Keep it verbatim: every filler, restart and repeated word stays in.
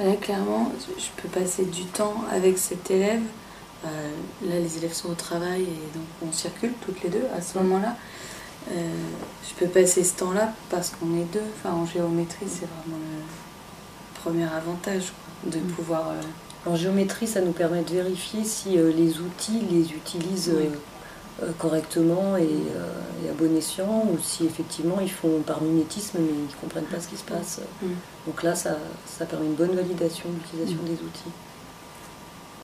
Là, clairement, je peux passer du temps avec cet élève. Euh, là, les élèves sont au travail et donc on circule toutes les deux à ce moment-là. Euh, je peux passer ce temps-là parce qu'on est deux. Enfin, en géométrie, c'est vraiment le premier avantage, quoi, de Mmh. pouvoir... Euh... En géométrie, ça nous permet de vérifier si euh, les outils les utilisent Oui. euh, euh, correctement et, euh, et à bon escient, ou si effectivement ils font par mimétisme mais ils ne comprennent pas ce qui se passe. Mmh. Donc là, ça, ça permet une bonne validation de l'utilisation mmh. des outils.